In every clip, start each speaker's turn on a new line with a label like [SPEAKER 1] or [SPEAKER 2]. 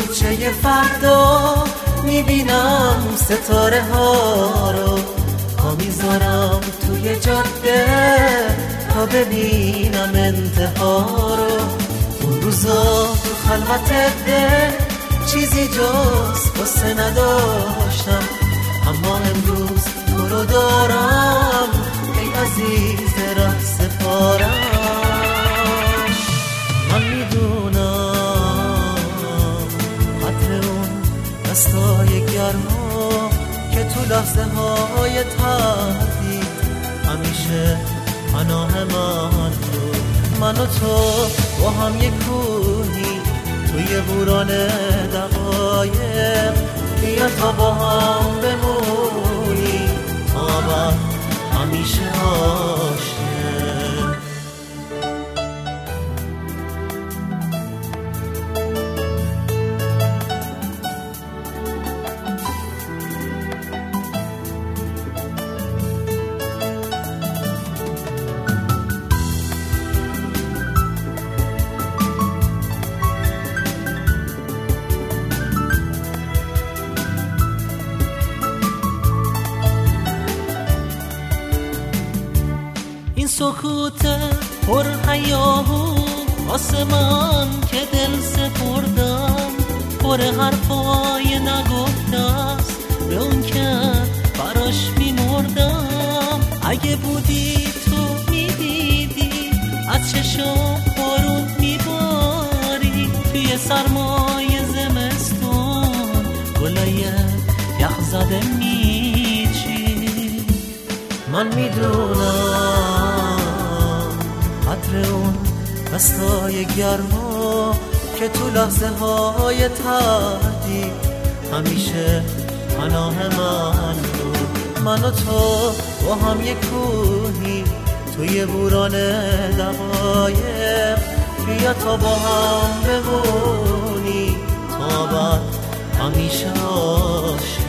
[SPEAKER 1] کوچه فردا میبینم ستاره ها رو، پا میذارم توی جاده تا ببینم انتها رو. اون روزا تو خلوت دل چیزی جز قصه نداشتم، اما امروز تو رو دارم ای عزیز ره سپارم. من میدونم قدر اون دستای گرما که تو لحظه های تردید همیشه پناه من بود. من و تو با هم یک کوهی توی بوران دقایق، بیا تا با هم بمونی تا ابد همیشه عاشق.
[SPEAKER 2] سکوت پر هیاهو واسه من که دل سپردم، پر حرفای نگفته است به اون که براش میمردم. اگه بودی تو میدیدی از چشم بارون میباری، توی سرمای زمستون گلای یخ زده میچی.
[SPEAKER 1] من میدونم قدر اون دستای گرما که تو لحظه های تردید همیشه پناه من بود. من و تو با هم یک کوهی توی بوران دقایق، بیا تا با هم بمونی تا بعد همیشه عاشق.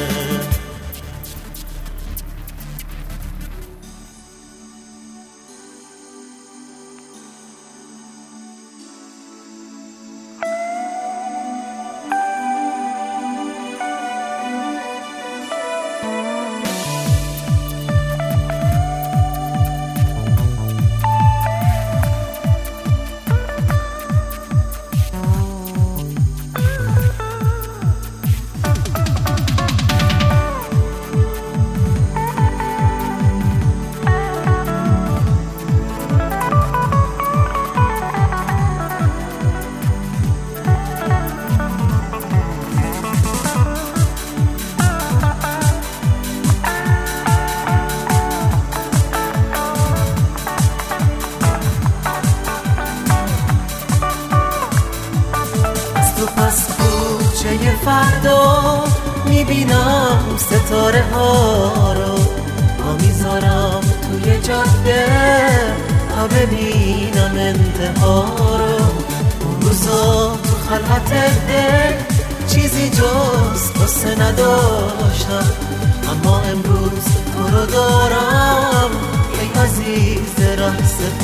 [SPEAKER 1] فردا میبینم ستاره ها رو، پا میذارم توی جاده تا ببینم انتها رو. اون روزا تو خلوت دل چیزی جز قصه نداشتم، اما امروز تو رو دارم ای عزیز ره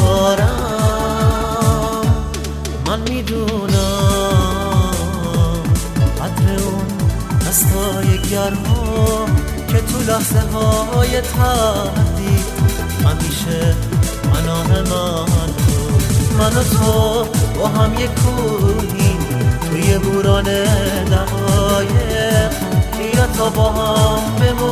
[SPEAKER 1] سپارم. من میدونم قدر اون دستای گرما که تو لحظه های تردید همیشه پناه من بود. من و تو با هم یک کوهی توی بوران دقایق، بیا تا با هم